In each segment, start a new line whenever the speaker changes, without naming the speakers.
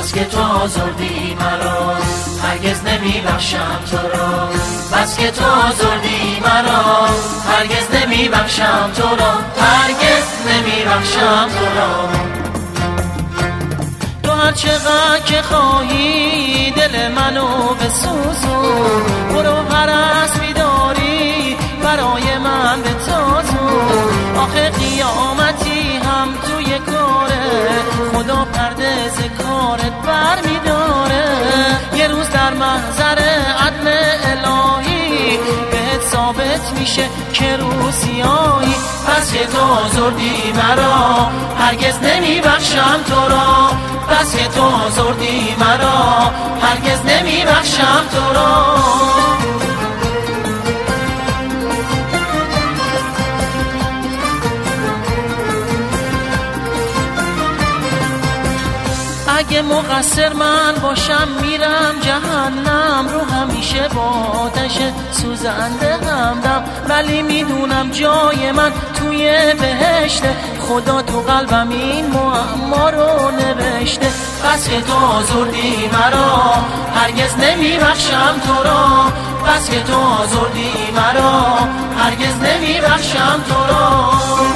بس که تو آزردی مرا، هرگز نمیبخشم تو را. بس که تو آزردی مرا، هرگز نمیبخشم تو را، هرگز نمیبخشم تو را. تو هر چقدر که خواهی دل منو بسوزون، برو هر اسبی داری برای من بتازون. آخه قیامتی هم توی کاره، خدا پرده ز کارت بر میداره. یه روز در محضر عدل الهی بهت ثابت میشه که رو سیاهی. بس که تو آزردی مرا، هرگز نمیبخشم تو را. بس که تو آزردی مرا، هرگز نمیبخشم تو را. اگه مقصر من باشم میرم جهنم، رو همیشه با آتش سوزنده همدم. ولی میدونم جای من توی بهشته، خدا تو قلبم این معما رو نوشته. بس که تو آزردی مرا، هرگز نمیبخشم تو را. بس که تو آزردی مرا، هرگز نمیبخشم تو را.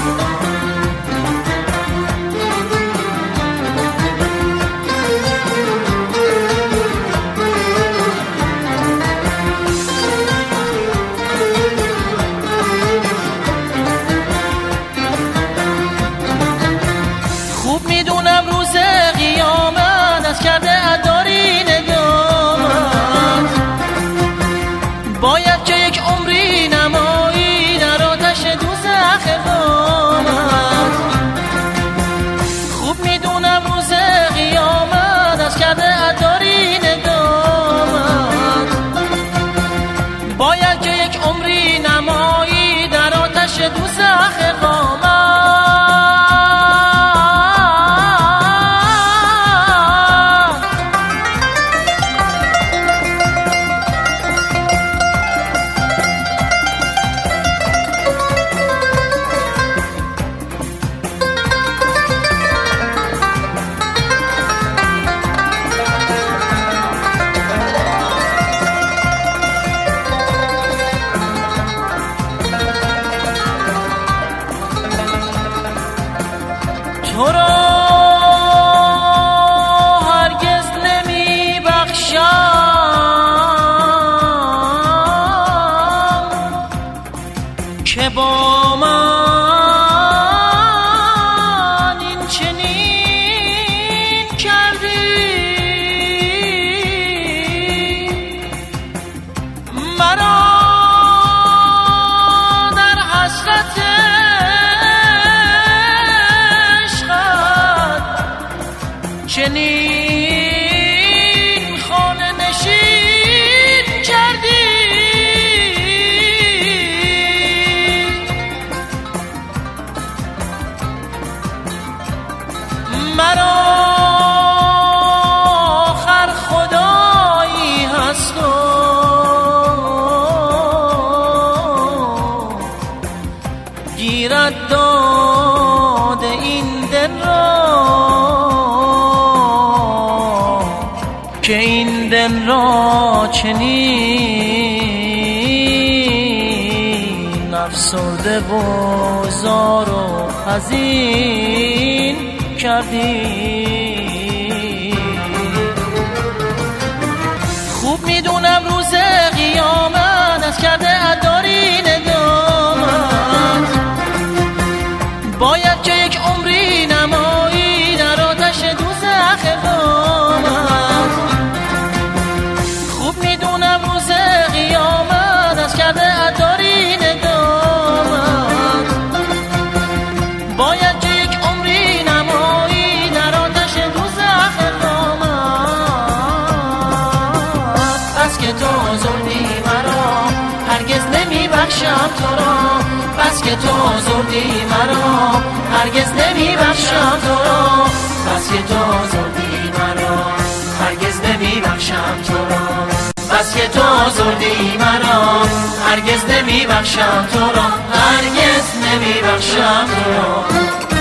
خوب میدونم روز قیامت از کرده اداری ندامت، باید که یک عمری نمایی در آتش دوزخ قامت. خوب میدونم روز قیامت از کرده اداری ندامت، باید که یک عمری نمایی در آتش دوزخ قامت. تو را هرگز نمیبخشم که با من این چنین کردی. مرا در حسرت چنین خانه نشین کردی. مرا آخر خدایی هست و گیرد داد این دل را، که این دل را چنین افسرده و زار و حزین کردی. خوب میدونم روز قیامت از کرده اداری ندامت، باید که یک عمری نمایی در آتش دوزخ قامت. خوب میدونم روز قیامت از کرده اداری ندامت، باید که یک عمری نمایی در آتش دوزخ قامت. بس که تو آزردی مرا، هرگز نمیبخشم تو را. بس که تو آزردی مرا، هرگز نمیبخشم تو را. بس که تو آزردی مرا، هرگز نمیبخشم تو را. بس که تو آزردی مرا، هرگز نمیبخشم تو را، هرگز نمیبخشم تو را.